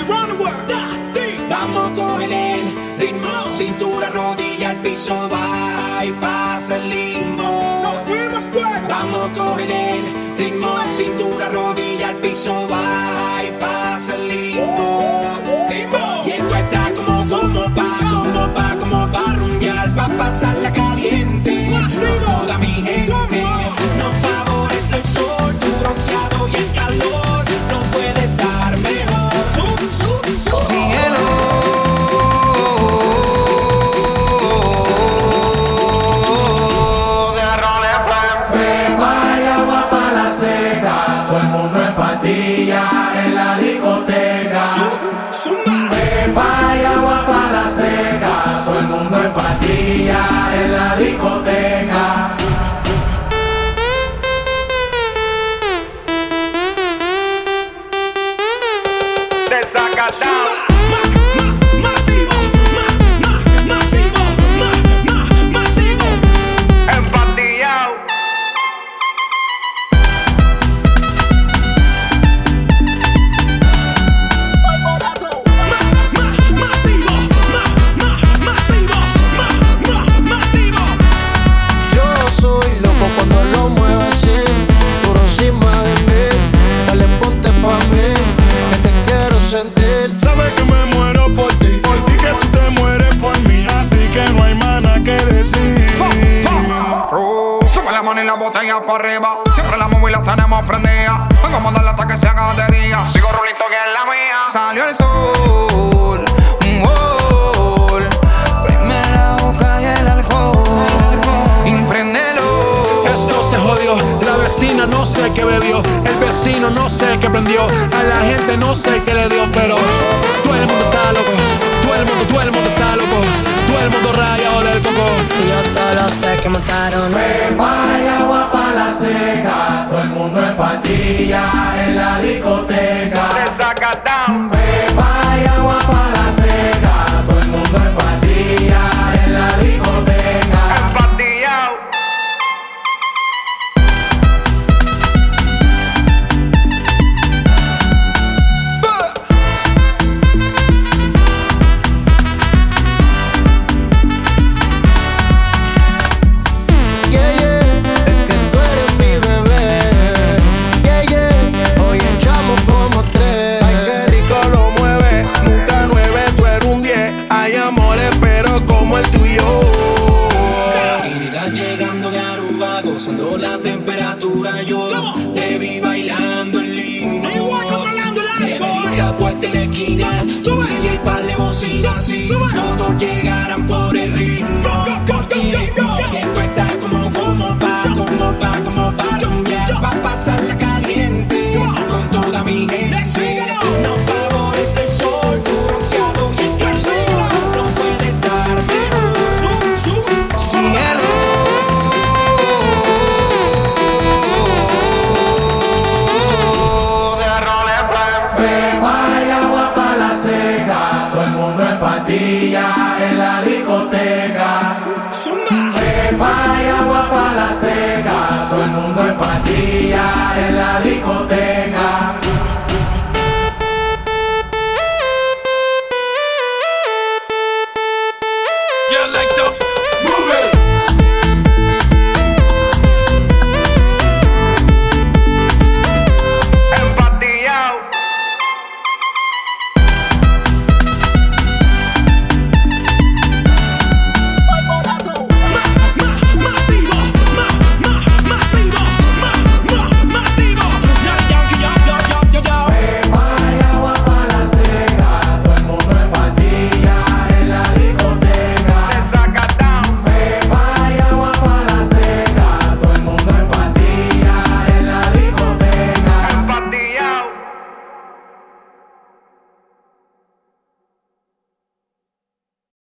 around the world. Vamos, cógele el ritmo, cintura, rodilla, al piso, baja y pasa el limbo. Nos fuimos fuego. Vamos, cógele el ritmo, cintura, rodilla, al piso, baja y pasa el limbo. Y esto está como pa' rumbear, pa' pasarla caliente. Toda mi gente, nos favorece el sol, tu bronceado y el calor, no puede estar mejor. Cielo, de arroz en plan. Pepa y agua pa' la seca, todo el mundo en patilla en la discoteca. Pepa y agua pa' la seca, todo el mundo en patilla en la discoteca. Desacatado. Empatillao. Yo soy loco cuando lo muevo así, por encima de mí. Dale, ponte pa' mí, que te quiero sentir. Sabes que me muero por ti que tú te mueres por mí, así que no hay más nada que decir. Sube la mano y la botella para arriba. Siempre la móvil la tenemos prendida. Vamos a darle hasta que se haga de día. Sigo rulito que es la mía. Salió el sol, un gol. Prime la boca y el alcohol. Impréndelo. Esto se jodió, la vecina no sé qué bebió, el vecino no sé qué prendió, a la gente no sé qué le dio, pero todo el mundo está loco, todo el mundo está loco, todo el mundo rayado del coco. Yo solo sé que mataron. Pepa y agua pa' la seca, todo el mundo en patilla en la discoteca. Desacatado. Pepa y agua pa' la seca, todo el mundo en patilla en la discoteca. Empatillao. Yeah, yeah, es que tú eres mi bebé. Yeah, yeah, hoy echamos como tres. Ay, qué rico lo mueve, nunca 9, tú eres un 10. Hay amores, pero como el tuyo. Trinidad llegando de Aruba, gozando la temperatura. Yo te vi bailando en limbo. Neverita puesta en la esquina, DJ par de bocina, así no nos llegarán por el ritmo. Porque esto está como pa' rumbear, pa' pasarla caliente con toda mi gente. Nos favorece el sol, tu bronceado y el calor, no puede estar mejor. Cielo, de arroz en plan. Pepa y agua pa' la seca, todo el mundo en patilla en la discoteca. Pepa y agua pa' la seca, todo el mundo en patilla en la discoteca.